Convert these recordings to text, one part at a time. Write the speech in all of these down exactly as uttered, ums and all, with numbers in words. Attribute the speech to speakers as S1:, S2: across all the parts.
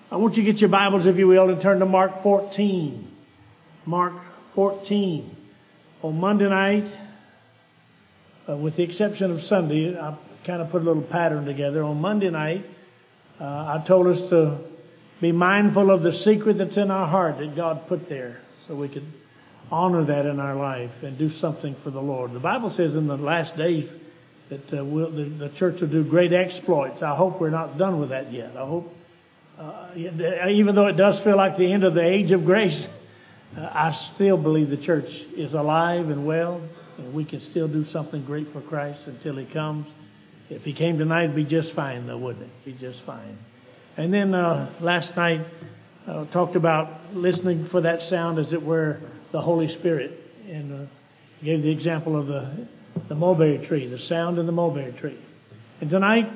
S1: I want you to get your Bibles, if you will, and turn to Mark fourteen. Mark fourteen. On Monday night, uh, with the exception of Sunday, I kind of put a little pattern together. On Monday night, uh, I told us to be mindful of the secret that's in our heart that God put there, so we could honor that in our life and do something for the Lord. The Bible says in the last days that uh, we'll, the, the church will do great exploits. I hope we're not done with that yet. I hope, uh, even though it does feel like the end of the age of grace, uh, I still believe the church is alive and well, and we can still do something great for Christ until He comes. If He came tonight, it'd be just fine, though, wouldn't it? It'd be just fine. And then uh, last night, uh, talked about listening for that sound, as it were, the Holy Spirit, and uh, gave the example of the the mulberry tree, the sound in the mulberry tree. And tonight,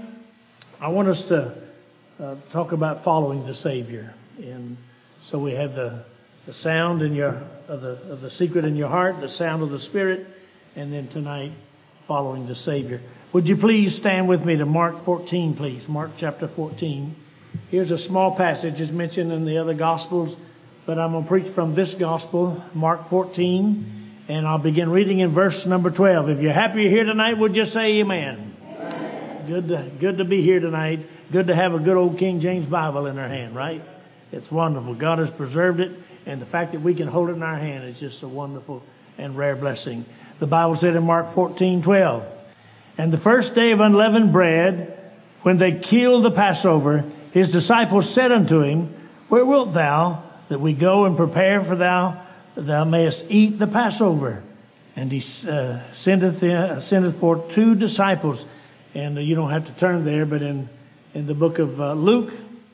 S1: I want us to uh, talk about following the Savior. And so we have the the sound in your of the of the secret in your heart, the sound of the Spirit, and then tonight, following the Savior. Would you please stand with me to Mark fourteen, please? Mark chapter fourteen. Here's a small passage, as mentioned in the other Gospels, but I'm going to preach from this Gospel, Mark fourteen. And I'll begin reading in verse number twelve. If you're happy you're here tonight, would you say amen? Amen. Good to, good to be here tonight. Good to have a good old King James Bible in our hand, right? It's wonderful. God has preserved it, and the fact that we can hold it in our hand is just a wonderful and rare blessing. The Bible said in Mark fourteen twelve, "And the first day of unleavened bread, when they killed the Passover, His disciples said unto Him, Where wilt thou that we go and prepare for thou thou mayest eat the Passover? And he uh, sendeth, uh, sendeth forth two disciples." And uh, you don't have to turn there, but in, in the book of uh, Luke,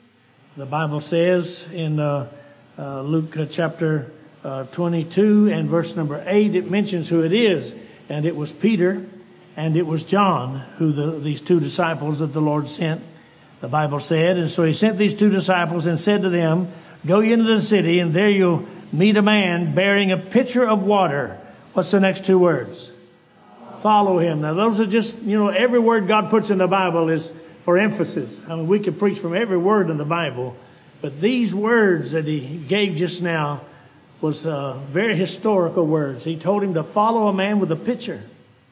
S1: the Bible says in uh, uh, Luke uh, chapter uh, twenty-two and verse number eight, it mentions who it is. And it was Peter and it was John, who the, these two disciples that the Lord sent, the Bible said. And so He sent these two disciples and said to them, "Go ye into the city, and there you'll meet a man bearing a pitcher of water." What's the next two words? Follow him. Now those are just, you know, every word God puts in the Bible is for emphasis. I mean, we could preach from every word in the Bible, but these words that He gave just now was uh, very historical words. He told him to follow a man with a pitcher.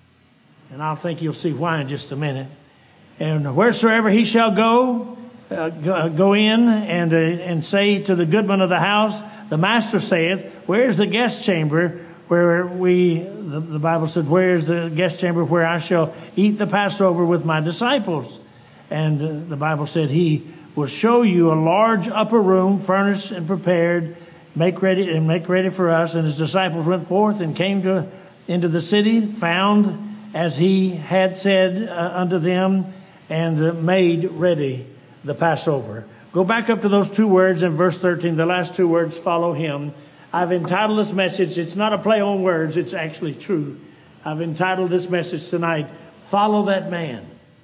S1: And I think you'll see why in just a minute. "And wheresoever he shall go, uh, go, go in and, uh, and say to the goodman of the house, The master saith, Where is the guest chamber where we," the, the Bible said, "Where is the guest chamber where I shall eat the Passover with my disciples?" And uh, the Bible said, "He will show you a large upper room, furnished and prepared, make ready and make ready for us." And His disciples went forth and came to into the city, found as He had said uh, unto them, and uh, made ready the Passover. Go back up to those two words in verse thirteen, the last two words, "follow Him." I've entitled this message, it's not a play on words, it's actually true. I've entitled this message tonight, "Follow That Man."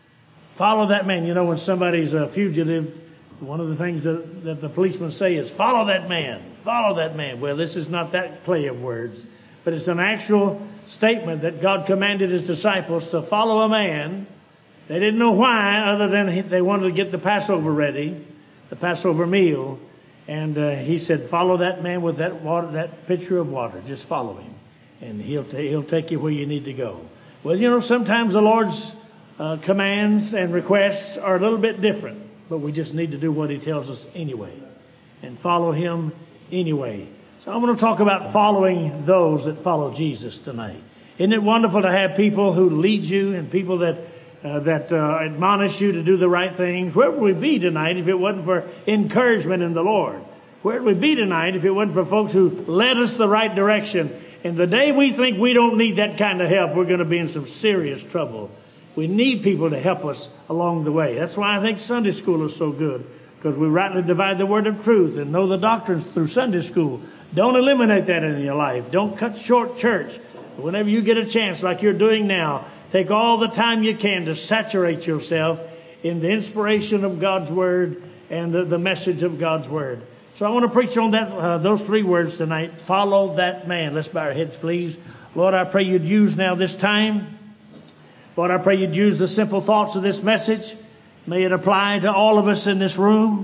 S1: Follow that man. You know, when somebody's a fugitive, one of the things that, that the policemen say is, "Follow that man. Follow that man." Well, this is not that play of words, but it's an actual statement that God commanded His disciples to follow a man. They didn't know why, other than they wanted to get the Passover ready, the Passover meal. And uh, He said, "Follow that man with that water, that pitcher of water. Just follow him, and he'll ta- he'll take you where you need to go." Well, you know, sometimes the Lord's uh, commands and requests are a little bit different, but we just need to do what He tells us anyway, and follow Him anyway. So I'm going to talk about following those that follow Jesus tonight. Isn't it wonderful to have people who lead you and people that Uh, that uh, admonish you to do the right things? Where would we be tonight if it wasn't for encouragement in the Lord? Where would we be tonight if it wasn't for folks who led us the right direction? And the day we think we don't need that kind of help, we're going to be in some serious trouble. We need people to help us along the way. That's why I think Sunday school is so good, because we rightly divide the word of truth and know the doctrines through Sunday school. Don't eliminate that in your life. Don't cut short church. Whenever you get a chance, like you're doing now, take all the time you can to saturate yourself in the inspiration of God's Word and the, the message of God's Word. So I want to preach on that uh, those three words tonight. Follow that man. Let's bow our heads, please. Lord, I pray You'd use now this time. Lord, I pray You'd use the simple thoughts of this message. May it apply to all of us in this room.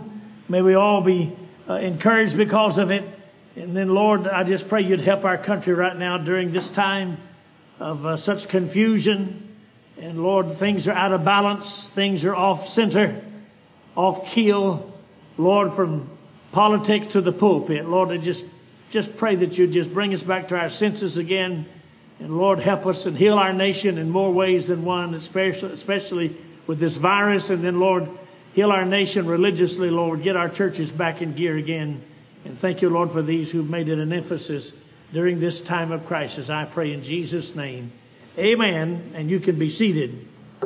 S1: May we all be uh, encouraged because of it. And then, Lord, I just pray you'd help our country right now during this time of uh, such confusion. And, Lord, things are out of balance. Things are off center, off keel. Lord, from politics to the pulpit. Lord, I just, just pray that you'd just bring us back to our senses again. And, Lord, help us and heal our nation in more ways than one, especially, especially with this virus. And then, Lord, heal our nation religiously, Lord. Get our churches back in gear again. And thank you, Lord, for these who've made it an emphasis during this time of crisis. I pray in Jesus' name. Amen. And you can be seated.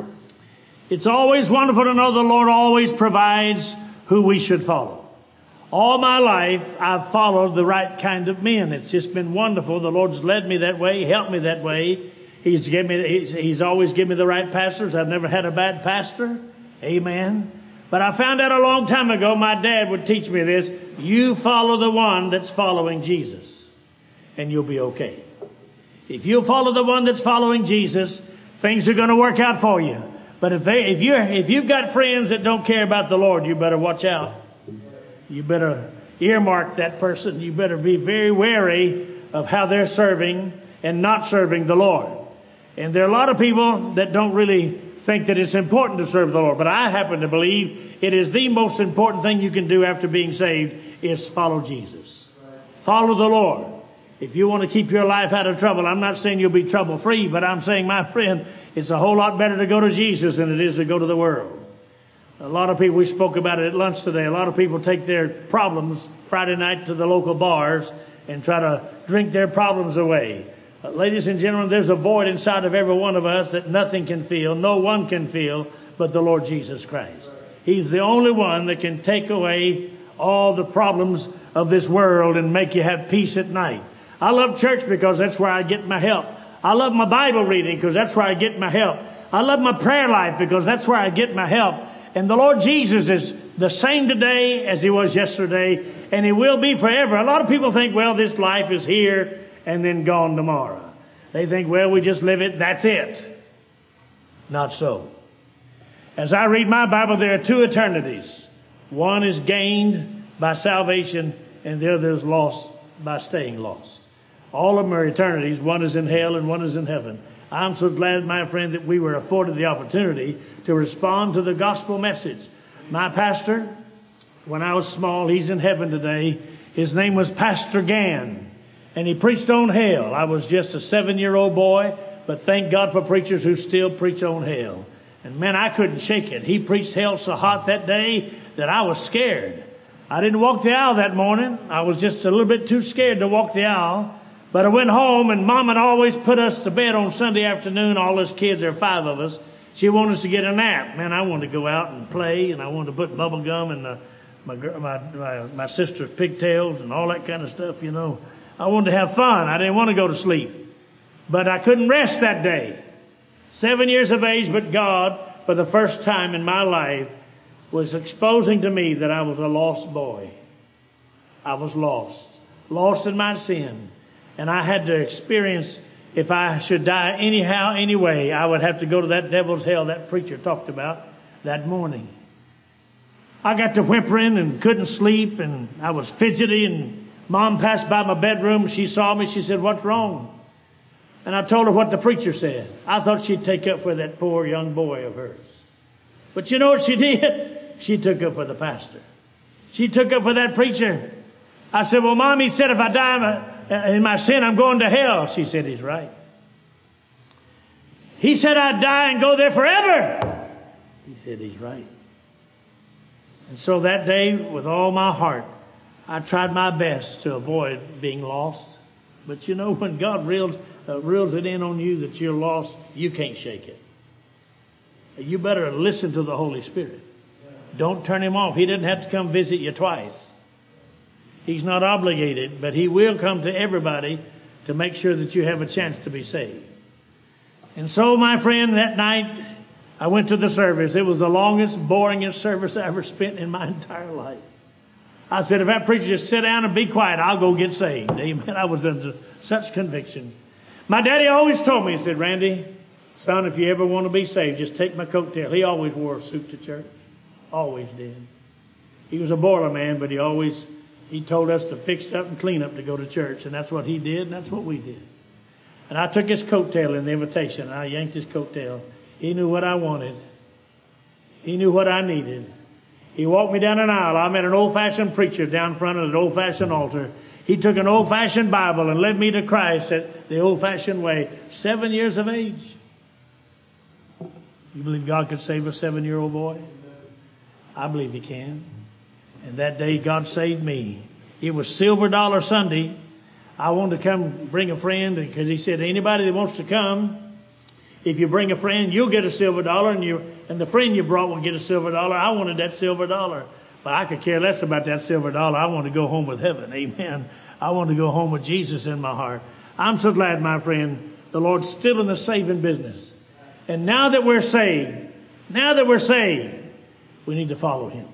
S1: It's always wonderful to know the Lord always provides who we should follow. All my life, I've followed the right kind of men. It's just been wonderful. The Lord's led me that way, helped me that way. He's given me, he's, he's always given me the right pastors. I've never had a bad pastor. Amen. But I found out a long time ago, my dad would teach me this. You follow the one that's following Jesus, and you'll be okay. If you follow the one that's following Jesus, things are going to work out for you. But if they, if you, if you've got friends that don't care about the Lord, you better watch out. You better earmark that person. You better be very wary of how they're serving and not serving the Lord. And there are a lot of people that don't really think that it's important to serve the Lord. But I happen to believe it is the most important thing you can do after being saved is follow Jesus. Follow the Lord. If you want to keep your life out of trouble, I'm not saying you'll be trouble free, but I'm saying, my friend, it's a whole lot better to go to Jesus than it is to go to the world. A lot of people, we spoke about it at lunch today, a lot of people take their problems Friday night to the local bars and try to drink their problems away. Uh, ladies and gentlemen, there's a void inside of every one of us that nothing can fill, no one can fill but the Lord Jesus Christ. He's the only one that can take away all the problems of this world and make you have peace at night. I love church because that's where I get my help. I love my Bible reading because that's where I get my help. I love my prayer life because that's where I get my help. And the Lord Jesus is the same today as he was yesterday, and he will be forever. A lot of people think, well, this life is here and then gone tomorrow. They think, well, we just live it, that's it. Not so. As I read my Bible, there are two eternities. One is gained by salvation, and the other is lost by staying lost. All of them are eternities. One is in hell and one is in heaven. I'm so glad, my friend, that we were afforded the opportunity to respond to the gospel message. My pastor, when I was small, he's in heaven today. His name was Pastor Gann, and he preached on hell. I was just a seven-year-old boy, but thank God for preachers who still preach on hell. And man, I couldn't shake it. He preached hell so hot that day that I was scared. I didn't walk the aisle that morning. I was just a little bit too scared to walk the aisle. But I went home, and Mom had always put us to bed on Sunday afternoon. All us kids, there are five of us. She wanted us to get a nap. Man, I wanted to go out and play, and I wanted to put bubble gum in the, my, my, my, my sister's pigtails and all that kind of stuff, you know. I wanted to have fun. I didn't want to go to sleep. But I couldn't rest that day. Seven years of age, but God, for the first time in my life, was exposing to me that I was a lost boy. I was lost. Lost in my sin. And I had to experience, if I should die anyhow, anyway, I would have to go to that devil's hell that preacher talked about that morning. I got to whimpering and couldn't sleep, and I was fidgety, and Mom passed by my bedroom. She saw me. She said, "What's wrong?" And I told her what the preacher said. I thought she'd take up for that poor young boy of hers. But you know what she did? She took up for the pastor. She took up for that preacher. I said, "Well, Mom, he said if I die in my sin, I'm going to hell." She said, "He's right." He said I'd die and go there forever. He said, "He's right." And so that day, with all my heart, I tried my best to avoid being lost. But you know, when God reels, uh, reels it in on you that you're lost, you can't shake it. You better listen to the Holy Spirit. Don't turn him off. He doesn't have to come visit you twice. He's not obligated, but he will come to everybody to make sure that you have a chance to be saved. And so, my friend, that night, I went to the service. It was the longest, boringest service I ever spent in my entire life. I said, if that preacher just sit down and be quiet, I'll go get saved. Amen. I was under such conviction. My daddy always told me, he said, "Randy, son, if you ever want to be saved, just take my coattail." He always wore a suit to church. Always did. He was a boiler man, but he always, he told us to fix up and clean up to go to church. And that's what he did, and that's what we did. And I took his coattail in the invitation, and I yanked his coattail. He knew what I wanted. He knew what I needed. He walked me down an aisle. I met an old-fashioned preacher down front of an old-fashioned altar. He took an old-fashioned Bible and led me to Christ at the old-fashioned way. Seven years of age. You believe God could save a seven-year-old boy? I believe He can. And that day, God saved me. It was Silver Dollar Sunday. I wanted to come bring a friend because He said, anybody that wants to come, if you bring a friend, you'll get a silver dollar, and you and the friend you brought will get a silver dollar. I wanted that silver dollar, but I could care less about that silver dollar. I want to go home with heaven. Amen. I want to go home with Jesus in my heart. I'm so glad, my friend, the Lord's still in the saving business. And now that we're saved, now that we're saved, we need to follow Him.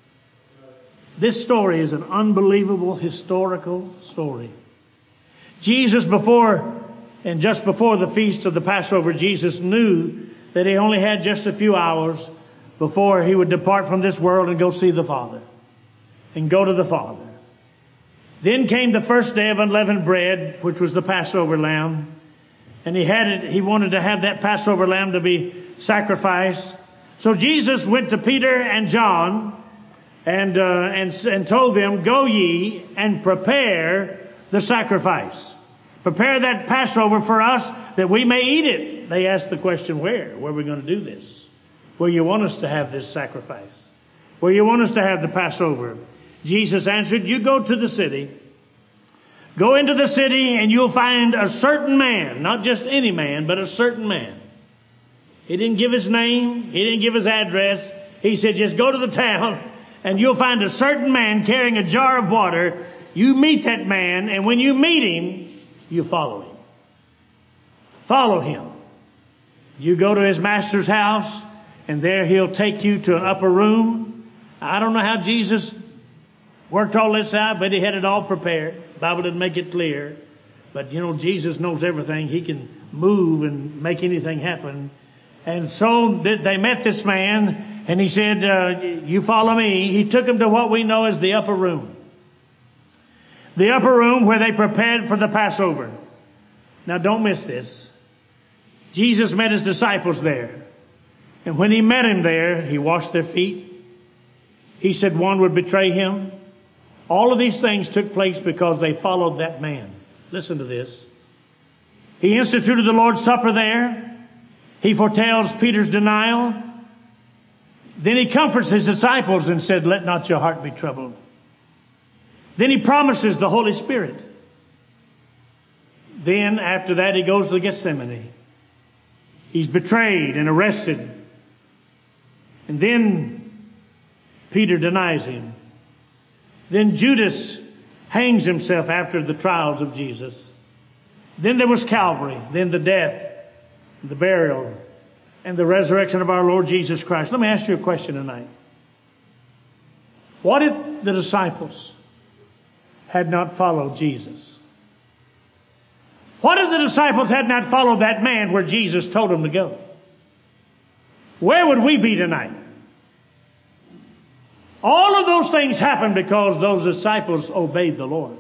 S1: This story is an unbelievable historical story. Jesus, before and just before the feast of the Passover, Jesus knew that He only had just a few hours before He would depart from this world and go see the Father and go to the Father. Then came the first day of unleavened bread, which was the Passover lamb. And he had it, he wanted to have that Passover lamb to be sacrificed. So Jesus went to Peter and John and, uh, and, and told them, go ye and prepare the sacrifice. Prepare that Passover for us that we may eat it. They asked the question, where? Where are we going to do this? Where you want us to have this sacrifice? Where you want us to have the Passover? Jesus answered, you go to the city. Go into the city and you'll find a certain man, not just any man, but a certain man. He didn't give his name. He didn't give his address. He said, just go to the town and you'll find a certain man carrying a jar of water. You meet that man, and when you meet him, you follow him. Follow him. You go to his master's house, and there he'll take you to an upper room. I don't know how Jesus worked all this out, but He had it all prepared. The Bible didn't make it clear. But, you know, Jesus knows everything. He can move and make anything happen. And so they met this man, and he said, uh, you follow me. He took him to what we know as the upper room. The upper room where they prepared for the Passover. Now, don't miss this. Jesus met His disciples there. And when He met Him there, He washed their feet. He said one would betray Him. All of these things took place because they followed that man. Listen to this. He instituted the Lord's Supper there. He foretells Peter's denial. Then He comforts His disciples and said, let not your heart be troubled. Then He promises the Holy Spirit. Then after that He goes to Gethsemane. He's betrayed and arrested. And then Peter denies Him. Then Judas hangs himself after the trials of Jesus. Then there was Calvary. Then the death, the burial, and the resurrection of our Lord Jesus Christ. Let me ask you a question tonight. What if the disciples had not followed Jesus? What if the disciples had not followed that man where Jesus told them to go? Where would we be tonight? All of those things happened because those disciples obeyed the Lord.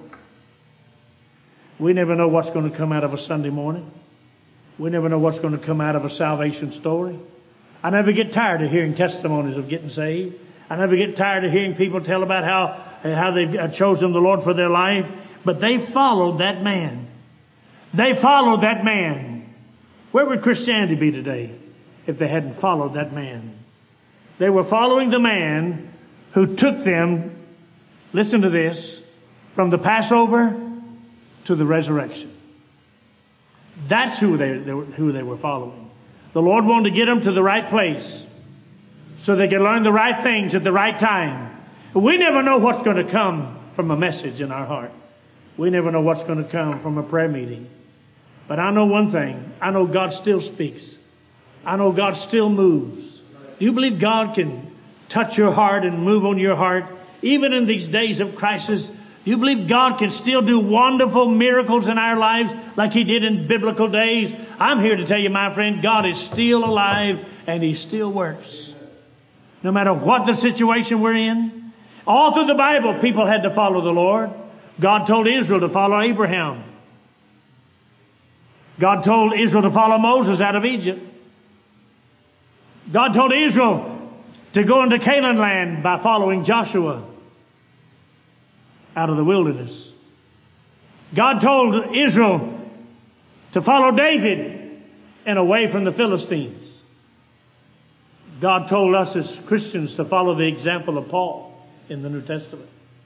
S1: We never know what's going to come out of a Sunday morning. We never know what's going to come out of a salvation story. I never get tired of hearing testimonies of getting saved. I never get tired of hearing people tell about how, how they've chosen the Lord for their life. But they followed that man. They followed that man. Where would Christianity be today if they hadn't followed that man? They were following the man who took them, listen to this, from the Passover to the resurrection. That's who they, they were, who they were following. The Lord wanted to get them to the right place so they could learn the right things at the right time. We never know what's going to come from a message in our heart. We never know what's going to come from a prayer meeting. But I know one thing. I know God still speaks. I know God still moves. Do you believe God can touch your heart and move on your heart even in these days of crisis? Do you believe God can still do wonderful miracles in our lives like He did in biblical days? I'm here to tell you, my friend, God is still alive and He still works. No matter what the situation we're in, All through the Bible, people had to follow the Lord. God told Israel to follow Abraham. God told Israel to follow Moses out of Egypt. God told Israel to go into Canaan land by following Joshua out of the wilderness. God told Israel to follow David and away from the Philistines. God told us as Christians to follow the example of Paul in the New Testament.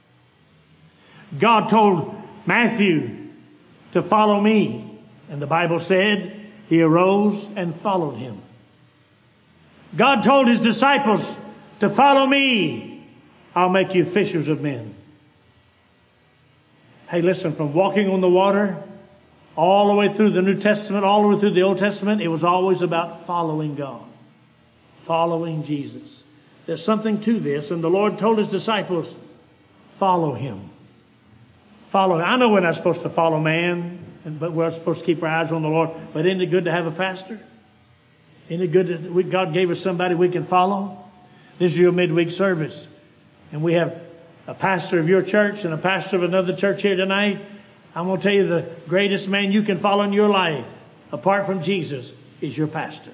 S1: God told Matthew to follow me. And the Bible said he arose and followed him. God told his disciples to follow me. I'll make you fishers of men. Hey, listen, from walking on the water all the way through the New Testament, all the way through the Old Testament, it was always about following God. Following Jesus. There's something to this, and the Lord told his disciples, follow him. Follow him. I know we're not supposed to follow man, but we're supposed to keep our eyes on the Lord. But isn't it good to have a pastor? Isn't it good that we, God gave us somebody we can follow? This is your midweek service. And we have a pastor of your church and a pastor of another church here tonight. I'm going to tell you the greatest man you can follow in your life, apart from Jesus, is your pastor.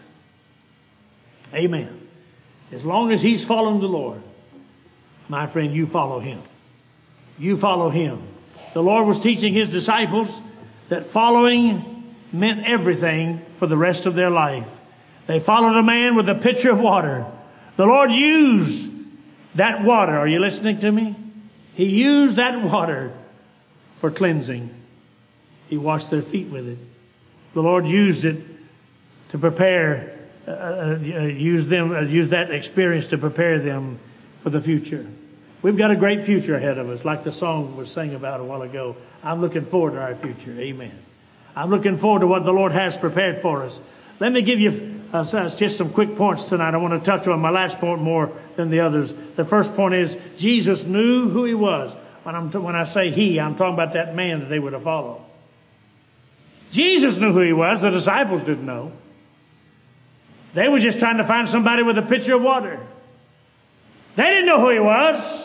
S1: Amen. As long as he's following the Lord, my friend, you follow him. You follow him. The Lord was teaching his disciples that following meant everything for the rest of their life. They followed a man with a pitcher of water. The Lord used that water. Are you listening to me? He used that water for cleansing. He washed their feet with it. The Lord used it to prepare, uh, uh, use them, uh, use that experience to prepare them for the future. We've got a great future ahead of us, like the song was sang about a while ago. I'm looking forward to our future. Amen. I'm looking forward to what the Lord has prepared for us. Let me give you uh, just some quick points tonight. I want to touch on my last point more than the others. The first point is Jesus knew who he was. When, I'm t- when I say he, I'm talking about that man that they were to follow. Jesus knew who he was. The disciples didn't know. They were just trying to find somebody with a pitcher of water. They didn't know who he was.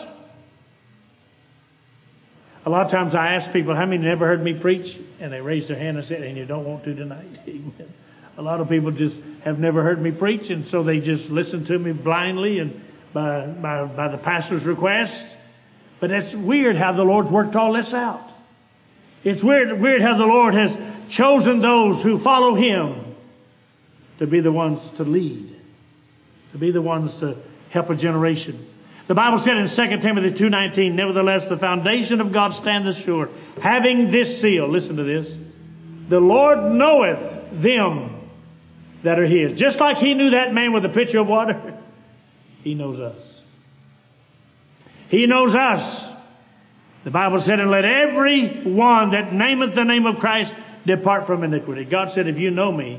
S1: A lot of times I ask people, how many never heard me preach? And they raise their hand and say, and you don't want to tonight? Amen. A lot of people just have never heard me preach, and so they just listen to me blindly and by, by, by the pastor's request. But it's weird how the Lord's worked all this out. It's weird, weird how the Lord has chosen those who follow him to be the ones to lead, to be the ones to help a generation. The Bible said in Second Timothy two nineteen, nevertheless, the foundation of God standeth sure, having this seal. Listen to this. The Lord knoweth them that are his. Just like he knew that man with a pitcher of water, he knows us. He knows us. The Bible said, and let every one that nameth the name of Christ depart from iniquity. God said, if you know me,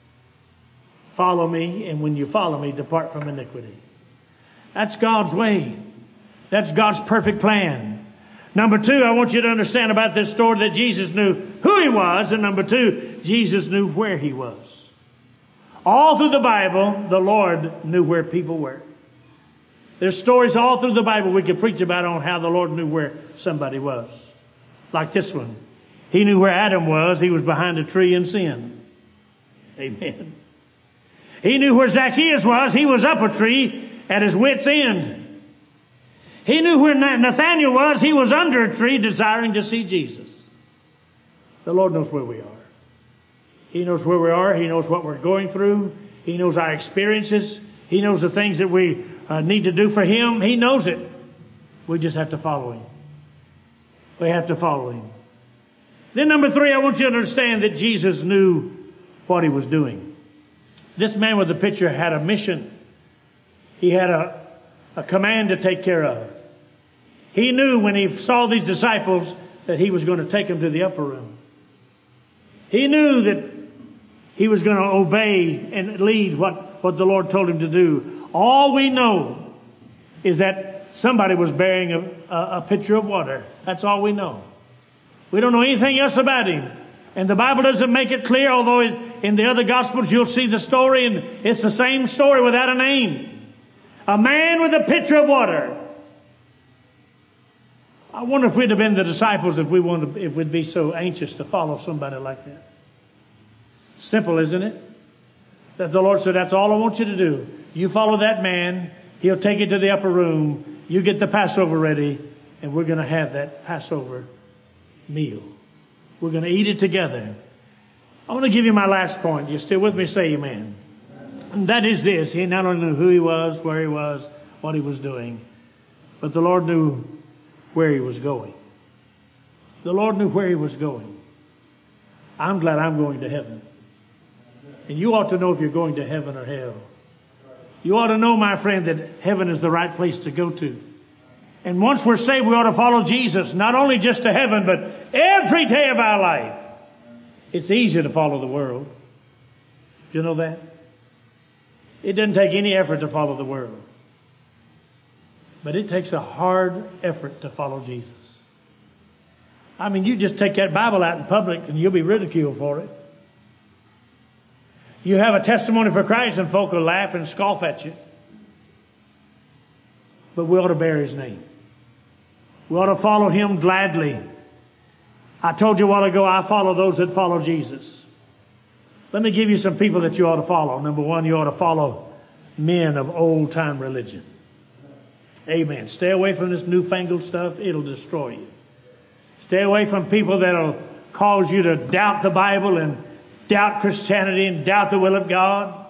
S1: follow me, and when you follow me, depart from iniquity. That's God's way. That's God's perfect plan. Number two, I want you to understand about this story that Jesus knew who he was. And number two, Jesus knew where he was. All through the Bible, the Lord knew where people were. There's stories all through the Bible we could preach about on how the Lord knew where somebody was. Like this one. He knew where Adam was. He was behind a tree in sin. Amen. He knew where Zacchaeus was. He was up a tree at his wit's end. He knew where Nathaniel was. He was under a tree desiring to see Jesus. The Lord knows where we are. He knows where we are. He knows what we're going through. He knows our experiences. He knows the things that we uh, need to do for him. He knows it. We just have to follow him. We have to follow him. Then number three, I want you to understand that Jesus knew what he was doing. This man with the pitcher had a mission. He had a, a command to take care of. He knew when he saw these disciples that he was going to take them to the upper room. He knew that he was going to obey and lead what, what the Lord told him to do. All we know is that somebody was bearing a, a, a pitcher of water. That's all we know. We don't know anything else about him. And the Bible doesn't make it clear, although in the other Gospels you'll see the story, and it's the same story without a name. A man with a pitcher of water. I wonder if we'd have been the disciples if we wanted, if we'd be so anxious to follow somebody like that. Simple, isn't it? That the Lord said, that's all I want you to do. You follow that man. He'll take you to the upper room. You get the Passover ready, and we're going to have that Passover meal. We're going to eat it together. I want to give you my last point. You still with me? Say amen. And that is this. He not only knew who he was, where he was, what he was doing, but the Lord knew where he was going. The Lord knew where he was going. I'm glad I'm going to heaven. And you ought to know if you're going to heaven or hell. You ought to know, my friend, that heaven is the right place to go to. And once we're saved, we ought to follow Jesus, not only just to heaven, but every day of our life. It's easy to follow the world. You know that? It doesn't take any effort to follow the world. But it takes a hard effort to follow Jesus. I mean, you just take that Bible out in public and you'll be ridiculed for it. You have a testimony for Christ and folk will laugh and scoff at you. But we ought to bear his name. We ought to follow him gladly. I told you a while ago, I follow those that follow Jesus. Let me give you some people that you ought to follow. Number one, you ought to follow men of old time religion. Amen. Stay away from this newfangled stuff. It'll destroy you. Stay away from people that'll cause you to doubt the Bible and doubt Christianity and doubt the will of God.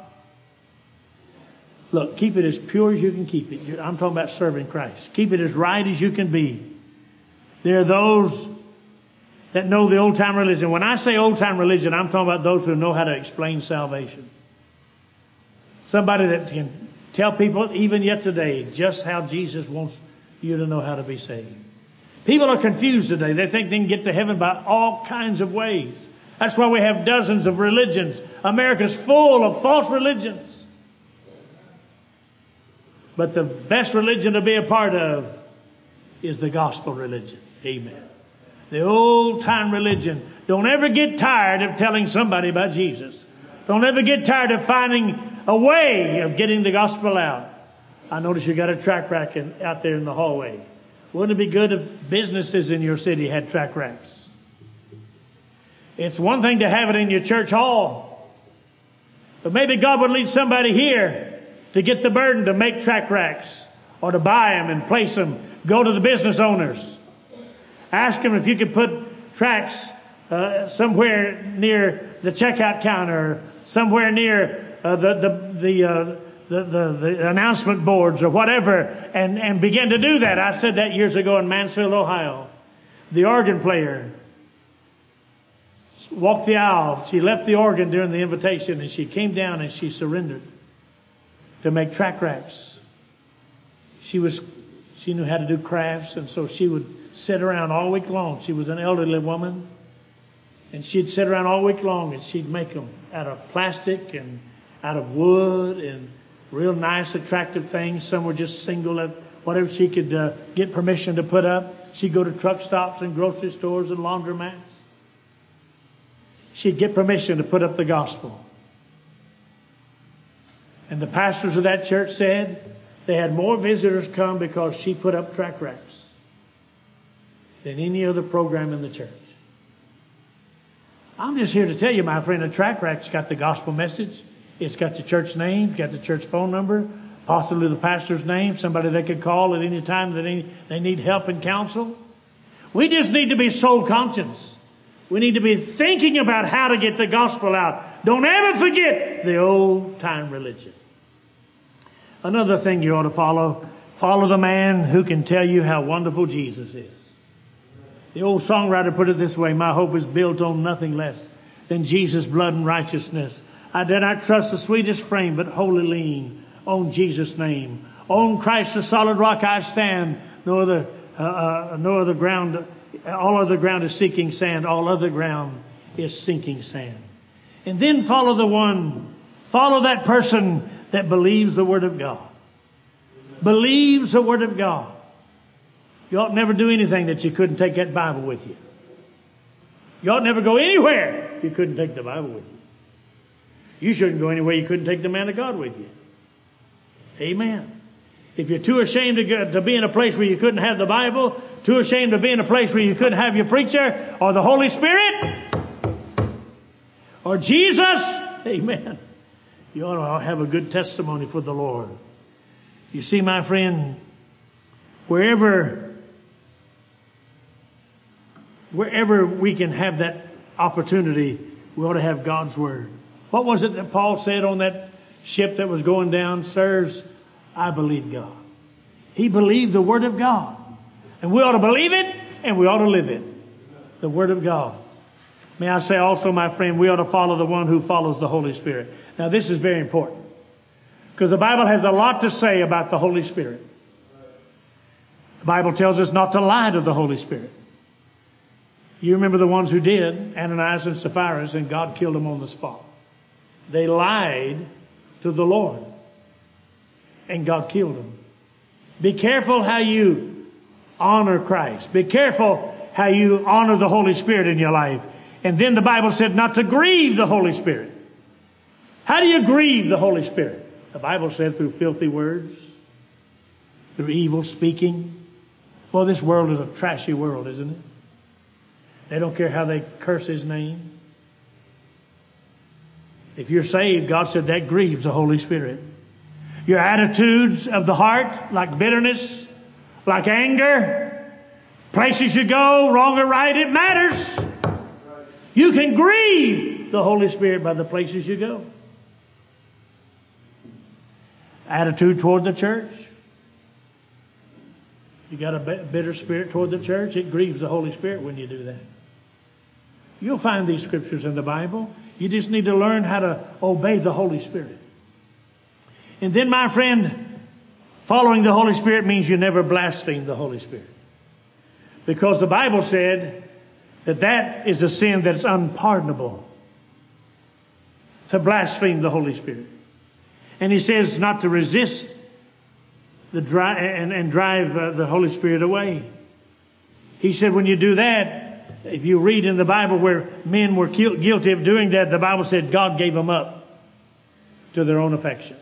S1: Look, keep it as pure as you can keep it. I'm talking about serving Christ. Keep it as right as you can be. There are those that know the old time religion. When I say old time religion, I'm talking about those who know how to explain salvation. Somebody that can tell people, even yet today, just how Jesus wants you to know how to be saved. People are confused today. They think they can get to heaven by all kinds of ways. That's why we have dozens of religions. America's full of false religions. But the best religion to be a part of is the gospel religion. Amen. The old time religion. Don't ever get tired of telling somebody about Jesus. Don't ever get tired of finding a way of getting the gospel out. I notice you got a track rack in, out there in the hallway. Wouldn't it be good if businesses in your city had track racks? It's one thing to have it in your church hall. But maybe God would lead somebody here to get the burden to make track racks or to buy them and place them. Go to the business owners. Ask them if you could put tracks uh, somewhere near the checkout counter, somewhere near uh, the the the, uh, the the the announcement boards or whatever, and and begin to do that. I said that years ago in Mansfield, Ohio. The organ player walked the aisle. She left the organ during the invitation, and she came down and she surrendered to make track racks. She was she knew how to do crafts, and so she would sit around all week long. She was an elderly woman, and she'd sit around all week long, and she'd make them out of plastic and out of wood and real nice, attractive things. Some were just single, whatever she could uh, get permission to put up. She'd go to truck stops and grocery stores and laundromats. She'd get permission to put up the gospel. And the pastors of that church said they had more visitors come because she put up track racks than any other program in the church. I'm just here to tell you, my friend, a track rack's got the gospel message. It's got the church name, it's got the church phone number, possibly the pastor's name, somebody they could call at any time that they, they need help and counsel. We just need to be soul conscious. We need to be thinking about how to get the gospel out. Don't ever forget the old time religion. Another thing you ought to follow, follow the man who can tell you how wonderful Jesus is. The old songwriter put it this way: my hope is built on nothing less than Jesus' blood and righteousness. I dare not trust the sweetest frame, but wholly lean on Jesus' name. On Christ the solid rock I stand. No other, uh, uh, no other ground, all other ground is seeking sand. All other ground is sinking sand. And then follow the one, follow that person that believes the Word of God. Believes the Word of God. You ought never do anything that you couldn't take that Bible with you. You ought never go anywhere if you couldn't take the Bible with you. You shouldn't go anywhere you couldn't take the man of God with you. Amen. If you're too ashamed to, go, to be in a place where you couldn't have the Bible, too ashamed to be in a place where you couldn't have your preacher or the Holy Spirit or Jesus, amen, you ought to have a good testimony for the Lord. You see, my friend, wherever, wherever we can have that opportunity, we ought to have God's Word. What was it that Paul said on that ship that was going down? Sirs, I believe God. He believed the Word of God. And we ought to believe it and we ought to live it. The Word of God. May I say also, my friend, we ought to follow the one who follows the Holy Spirit. Now this is very important. Because the Bible has a lot to say about the Holy Spirit. The Bible tells us not to lie to the Holy Spirit. You remember the ones who did, Ananias and Sapphira, and God killed them on the spot. They lied to the Lord. And God killed them. Be careful how you honor Christ. Be careful how you honor the Holy Spirit in your life. And then the Bible said not to grieve the Holy Spirit. How do you grieve the Holy Spirit? The Bible said through filthy words, through evil speaking. Well, this world is a trashy world, isn't it? They don't care how they curse His name. If you're saved, God said that grieves the Holy Spirit. Your attitudes of the heart, like bitterness, like anger, places you go, wrong or right, it matters. You can grieve the Holy Spirit by the places you go. Attitude toward the church. You got a bitter spirit toward the church, it grieves the Holy Spirit when you do that. You'll find these scriptures in the Bible. You just need to learn how to obey the Holy Spirit. And then, my friend, following the Holy Spirit means you never blaspheme the Holy Spirit. Because the Bible said that that is a sin that's unpardonable. To blaspheme the Holy Spirit. And He says not to resist the dri- and, and drive uh, the Holy Spirit away. He said when you do that, if you read in the Bible where men were ki- guilty of doing that, the Bible said God gave them up to their own affections.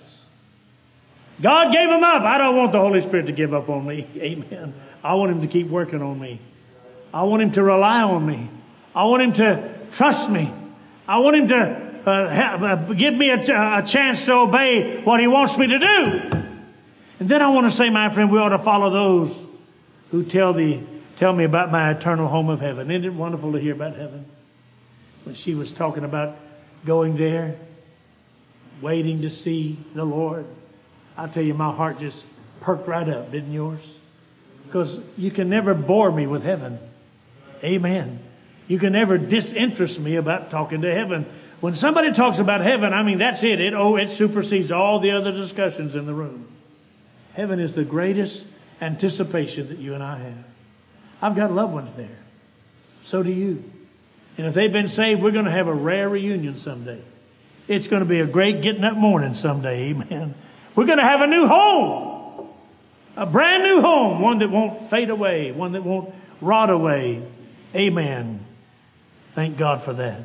S1: God gave them up. I don't want the Holy Spirit to give up on me. Amen. I want Him to keep working on me. I want Him to rely on me. I want Him to trust me. I want Him to uh, have, uh, give me a, ch- a chance to obey what He wants me to do. And then I want to say, my friend, we ought to follow those who tell the tell me about my eternal home of heaven. Isn't it wonderful to hear about heaven? When she was talking about going there, waiting to see the Lord, I tell you, my heart just perked right up, didn't yours? Because you can never bore me with heaven. Amen. You can never disinterest me about talking to heaven. When somebody talks about heaven, I mean, that's it. It oh, it supersedes all the other discussions in the room. Heaven is the greatest anticipation that you and I have. I've got loved ones there. So do you. And if they've been saved, we're going to have a rare reunion someday. It's going to be a great getting up morning someday. Amen. We're going to have a new home. A brand new home. One that won't fade away. One that won't rot away. Amen. Thank God for that.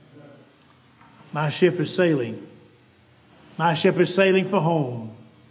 S1: My ship is sailing. My ship is sailing for home.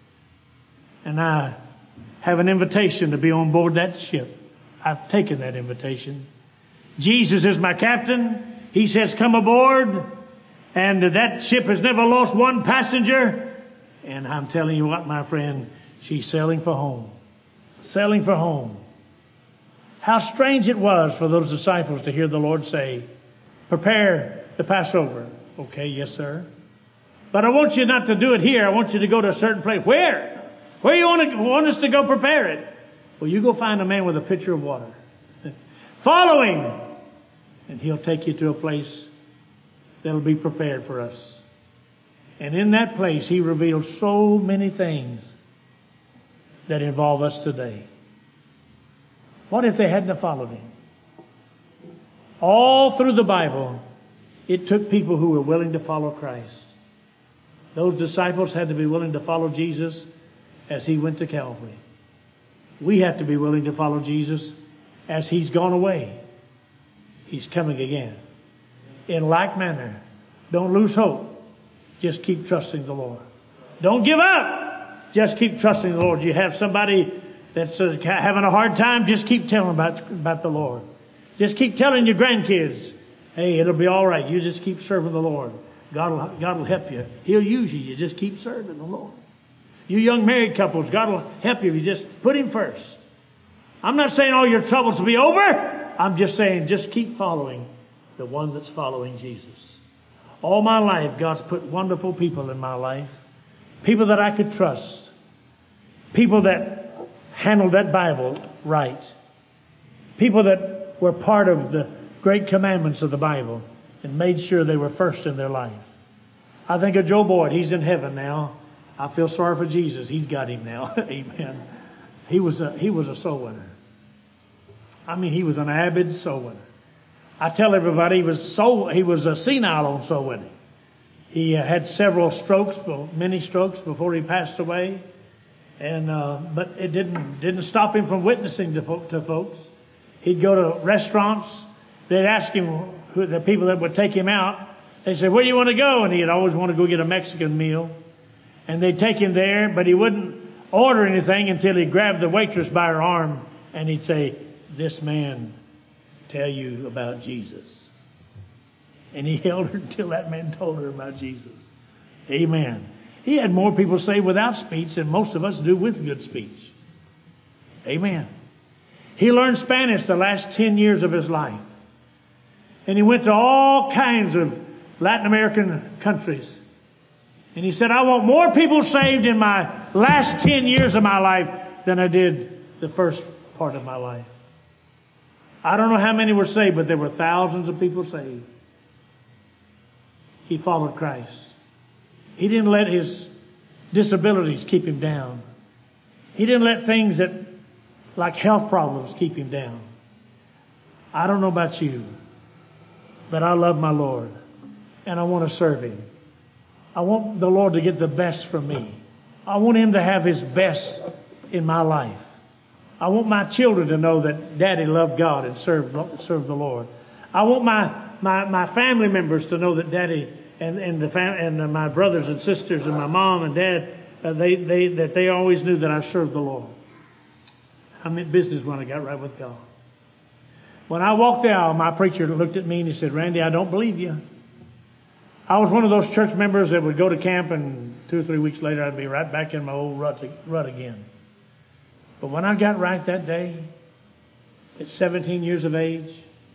S1: And I have an invitation to be on board that ship. I've taken that invitation. Jesus is my captain. He says, come aboard. And that ship has never lost one passenger. And I'm telling you what, my friend, she's sailing for home. Sailing for home. How strange it was for those disciples to hear the Lord say, prepare the Passover. Okay, yes, sir. But I want you not to do it here. I want you to go to a certain place. Where? Where you want, to, want us to go prepare it? Well, you go find a man with a pitcher of water. Follow him. And he'll take you to a place that'll be prepared for us. And in that place, he reveals so many things that involve us today. What if they hadn't followed him? All through the Bible, it took people who were willing to follow Christ. Those disciples had to be willing to follow Jesus as he went to Calvary. We have to be willing to follow Jesus as he's gone away. He's coming again. In like manner, don't lose hope. Just keep trusting the Lord. Don't give up. just keep trusting the Lord. You have somebody that's uh, having a hard time, just keep telling about, about the Lord. Just keep telling your grandkids, hey, it'll be all right. You just keep serving the Lord. God will, God will help you. He'll use you. You just keep serving the Lord. You young married couples, God will help you if you just put Him first. I'm not saying all your troubles will be over. I'm just saying just keep following the one that's following Jesus. All my life, God's put wonderful people in my life. People that I could trust. People that handled that Bible right. People that were part of the great commandments of the Bible and made sure they were first in their life. I think of Joe Boyd. He's in heaven now. I feel sorry for Jesus. He's got him now. Amen. He was a, he was a soul winner. I mean, he was an avid soul winner. I tell everybody he was so he was a senile on soul winning. He uh, had several strokes, well, many strokes before he passed away, and uh, but it didn't didn't stop him from witnessing to, fo- to folks. He'd go to restaurants. They'd ask him who the people that would take him out. They said, "Where do you want to go?" And he'd always want to go get a Mexican meal, and they'd take him there, but he wouldn't order anything until he grabbed the waitress by her arm and he'd say, "This man tell you about Jesus." And he held her until that man told her about Jesus. Amen. He had more people saved without speech than most of us do with good speech. Amen. He learned Spanish the last ten years of his life. And he went to all kinds of Latin American countries. And he said, "I want more people saved in my last ten years of my life than I did the first part of my life." I don't know how many were saved, but there were thousands of people saved. He followed Christ. He didn't let his disabilities keep him down. He didn't let things that, like health problems, keep him down. I don't know about you, but I love my Lord, and I want to serve Him. I want the Lord to get the best from me. I want Him to have His best in my life. I want my children to know that Daddy loved God and served, served the Lord. I want my, my, my family members to know that Daddy and, and, the fam- and my brothers and sisters and my mom and Dad, uh, they, they, that they always knew that I served the Lord. I'm in business when I got right with God. When I walked the aisle, my preacher looked at me and he said, "Randy, I don't believe you." I was one of those church members that would go to camp and two or three weeks later I'd be right back in my old rut, rut again. But when I got right that day, at seventeen years of age,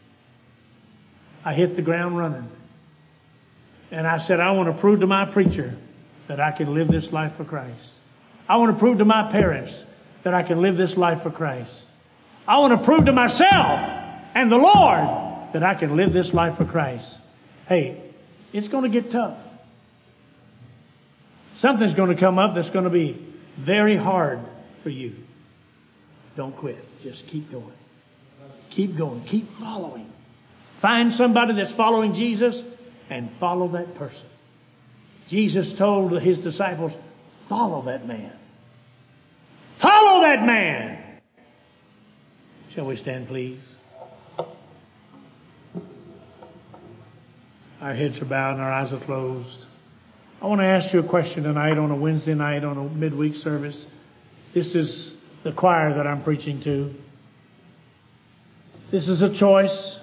S1: I hit the ground running. And I said, I want to prove to my preacher that I can live this life for Christ. I want to prove to my parents that I can live this life for Christ. I want to prove to myself and the Lord that I can live this life for Christ. Hey, it's going to get tough. Something's going to come up that's going to be very hard for you. Don't quit. Just keep going. Keep going. Keep following. Find somebody that's following Jesus and follow that person. Jesus told His disciples, follow that man. Follow that man. Shall we stand, please? Our heads are bowed and our eyes are closed. I want to ask you a question tonight on a Wednesday night on a midweek service. This is the choir that I'm preaching to. This is a choice.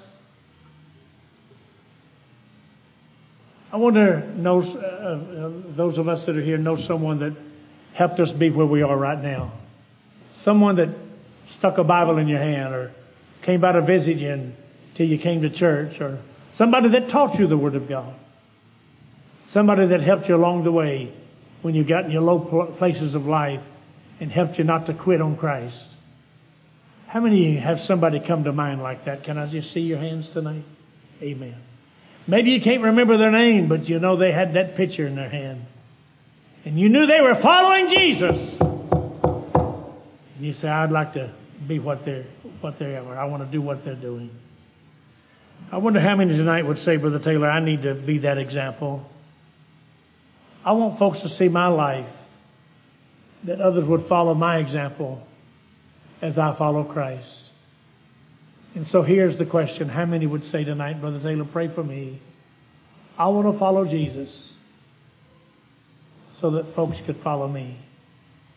S1: I wonder, know, uh, uh, those of us that are here know someone that helped us be where we are right now. Someone that stuck a Bible in your hand or came by to visit you until you came to church, or somebody that taught you the Word of God. Somebody that helped you along the way when you got in your low places of life and helped you not to quit on Christ. How many of you have somebody come to mind like that? Can I just see your hands tonight? Amen. Maybe you can't remember their name, but you know they had that picture in their hand. And you knew they were following Jesus. And you say, I'd like to be what they're, what they are. I want to do what they're doing. I wonder how many tonight would say, Brother Taylor, I need to be that example. I want folks to see my life, that others would follow my example as I follow Christ. And so here's the question. How many would say tonight, Brother Taylor, pray for me. I want to follow Jesus so that folks could follow me.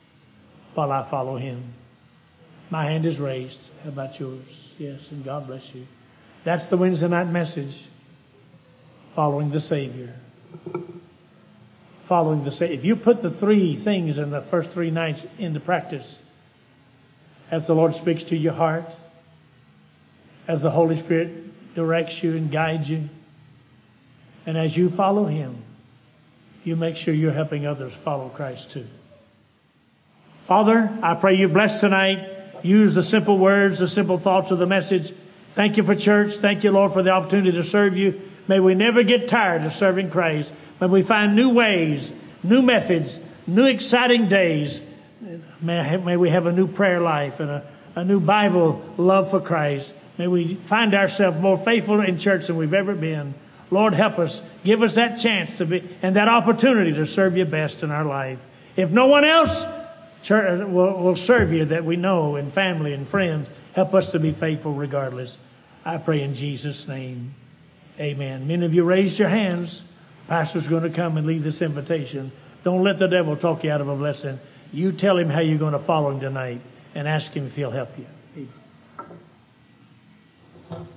S1: while I follow him. My hand is raised. How about yours? Yes, and God bless you. That's the Wednesday night message. Following the Savior. Following the Savior. If you put the three things in the first three nights into practice, as the Lord speaks to your heart, as the Holy Spirit directs you and guides you, and as you follow him, you make sure you're helping others follow Christ too. Father, I pray you bless tonight. Use the simple words, the simple thoughts of the message. Thank you for church. Thank you, Lord, for the opportunity to serve you. May we never get tired of serving Christ. May we find new ways, new methods, new exciting days. May, may we have a new prayer life and a, a new Bible love for Christ. May we find ourselves more faithful in church than we've ever been. Lord, help us. Give us that chance to be and that opportunity to serve you best in our life. If no one else church, will, will serve you that we know, and family and friends, help us to be faithful regardless. I pray in Jesus' name. Amen. Many of you raised your hands. Pastor's going to come and lead this invitation. Don't let the devil talk you out of a blessing. You tell him how you're going to follow him tonight and ask him if he'll help you. Amen.